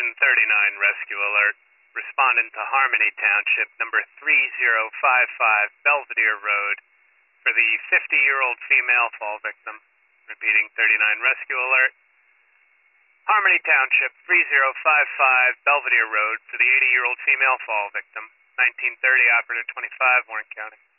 Attention 39 rescue alert. Respondent to Harmony Township, number 3055 Belvedere Road, for the 50-year-old female fall victim. Repeating, 39 rescue alert. Harmony Township, 3055 Belvedere Road, for the 80-year-old female fall victim. 1930 Operator 25, Warren County.